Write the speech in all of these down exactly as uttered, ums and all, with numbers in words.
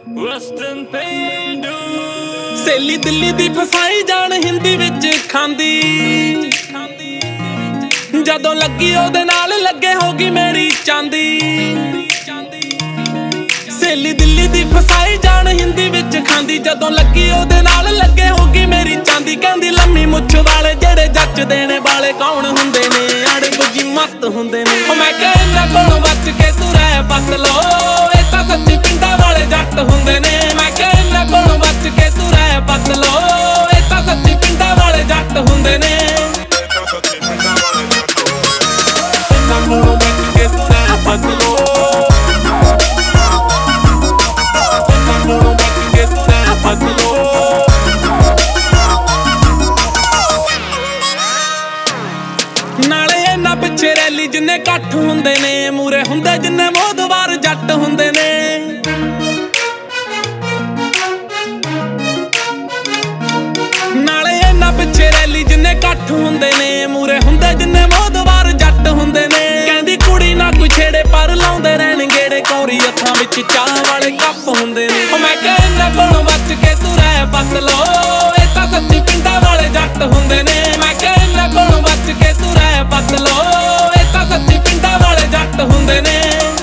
Western ਪੇਂਡੂ ਸੇਲੀ ਦਿੱਲੀ ਦੀ ਫਸਾਈ ਜਾਣ ਹਿੰਦੀ ਵਿੱਚ ਖਾਂਦੀ, ਜਦੋਂ ਲੱਗੀ ਉਹਦੇ ਨਾਲ ਲੱਗੇ ਹੋਗੀ ਮੇਰੀ ਚਾਂਦੀ। ਸੇਲੀ ਦਿੱਲੀ ਦੀ ਫਸਾਈ ਜਾਣ ਹਿੰਦੀ ਵਿੱਚ ਖਾਂਦੀ, ਜਦੋਂ ਲੱਗੀ ਉਹਦੇ ਨਾਲ ਲੱਗੇ ਹੋਗੀ ਮੇਰੀ ਚਾਂਦੀ। ਕਹਿੰਦੀ ਲੰਮੀ ਮੁੱਛ ਵਾਲੇ ਜਿਹੜੇ ਜੱਚ ਦੇਣੇ ਵਾਲੇ ਕੌਣ ਹੁੰਦੇ ਨੇ, ਆੜੇ ਬੁੱਝੀ ਮੱਤ ਹੁੰਦੇ ਨੇ। ਉਹ ਮੈਂ ਕਿਹਾ ਇਹਨਾਂ ਕੋਲੋਂ ਬਚ ਕੇ ਤੂੰ ਰਹਿ ਪਤਲੋ, ਇਹ ਤਾਂ ਸੱਚੀ ਪਿੰਡਾਂ ਵਾਲੇ ਜੱਟ ਹੁੰਦੇ ਨੇ। ਮੈਂ ਕਿਹਾ ਇਹਨਾਂ ਕੋਲੋਂ ਬਚ ਕੇ ਤੂੰ ਰਹਿ ਪਤਲੋ, ਇਹ ਤਾਂ ਸੱਚੀ ਪਿੰਡਾਂ ਵਾਲੇ ਜੱਟ ਹੁੰਦੇ ਨੇ। ਇਹਨਾਂ ਕੋਲੋਂ ਬਚ ਕੇ ਤੂੰ ਰਹਿ ਪਤਲੋ, ਇਹਨਾਂ ਕੋਲੋਂ ਬਚ ਕੇ ਤੂੰ ਰਹਿ ਪਤਲੋ। ਨਾਲੇ ਇਹਨਾਂ ਪਿੱਛੇ ਰੈਲੀ ਜਿੰਨੇ ਇਕੱਠ ਹੁੰਦੇ ਨੇ, ਮੂਰੇ ਹੁੰਦੇ ਜਿੰਨੇ ਮੋਦਵਾਰ ਜੱਟ ਹੁੰਦੇ ਨੇ। ਨਾਲੇ ਇਹਨਾਂ ਪਿੱਛੇ ਰੈਲੀ ਜਿੰਨੇ ਇਕੱਠ ਹੁੰਦੇ ਨੇ, ਮੂਰੇ ਹੁੰਦੇ ਜਿੰਨੇ ਮੋਦਵਾਰ ਜੱਟ ਹੁੰਦੇ ਨੇ। ਕਹਿੰਦੀ ਕੁੜੀ ਨਾ ਕੋਈ ਛੇੜੇ ਪਰ ਲਾਉਂਦੇ ਰਹਿਣ ਗੇੜੇ, ਕੌਰੀ ਹੱਥਾਂ ਵਿੱਚ ਚਾਹ ਵਾਲੇ ਕੱਪ ਹੁੰਦੇ ਨੇ। ਉਹ ਮੈਂ ਕਿਹਾ ਇਹਨਾਂ ਕੋਲੋਂ ਬਚ ਕੇ ਤੂੰ ਰਹਿ ਪਤਲੋ, ਇਹ ਤਾਂ ਸੱਚੀ ਪਿੰਡਾਂ ਵਾਲੇ ਜੱਟ ਹੁੰਦੇ ਨੇ। ਮੈਂ ਕਿਹਾ ਇਹਨਾਂ ਕੋਲੋਂ ਬਚ ਕੇ ਤੂੰ ਰਹਿ ਪਤਲੋ, ਇਹ ਤਾਂ ਸੱਚੀ ਪਿੰਡਾਂ ਵਾਲੇ ਜੱਟ ਹੁੰਦੇ ਨੇ।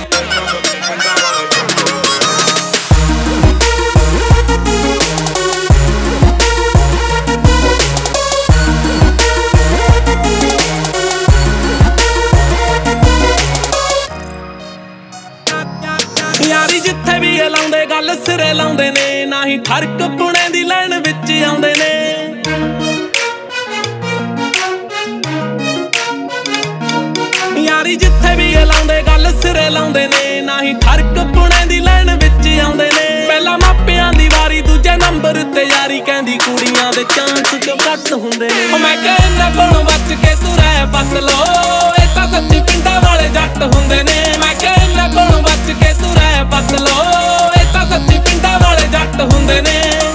ਯਾਰੀ ਜਿੱਥੇ ਵੀ ਲਾਉਂਦੇ ਗੱਲ ਸਿਰੇ ਲਾਉਂਦੇ ਨੇ, ਨਾ ਹੀ ਠਰਕ ਪੁਣੇ ਦੀ ਲੈਣ ਵਿੱਚ ਆਉਂਦੇ ਨੇ। ਯਾਰੀ ਜਿੱਥੇ ਵੀ ਲਾਉਂਦੇ ਗੱਲ ਸਿਰੇ ਲਾਉਂਦੇ ਨੇ, ਨਾ ਹੀ ਠਰਕ ਪੁਣੇ ਦੀ ਲੈਣ ਵਿੱਚ ਆਉਂਦੇ ਨੇ। ਪਹਿਲਾਂ ਮਾਪਿਆਂ ਦੀ ਵਾਰੀ ਦੂਜੇ ਨੰਬਰ ਤੇ ਯਾਰੀ, ਕਹਿੰਦੀ ਕੁੜੀਆਂ ਦੇ ਚਾਂਸ ਕਿਉਂ ਘੱਟ ਹੁੰਦੇ ਨੇ। ਉਹ ਮੈਂ ਕਿਹਾ ਇਹਨਾਂ ਕੋਲੋਂ ਬਚ ਕੇ ਤੂੰ ਰਹਿ ਪਤਲੋ, ਇਹ ਤਾਂ ਸੱਚੀ ਪਿੰਡਾਂ ਵਾਲੇ ਜੱਟ ਹੁੰਦੇ ਨੇ। ਮੈਂ ਕਿਹਾ ਇਹਨਾਂ ਕੋਲੋਂ ਬਚ ਕੇ ਤੂੰ ਰਹਿ ਪਤਲੋ, ਇਹ ਤਾਂ ਸੱਚੀ ਪਿੰਡਾਂ ਵਾਲੇ ਜੱਟ ਹੁੰਦੇ ਨੇ।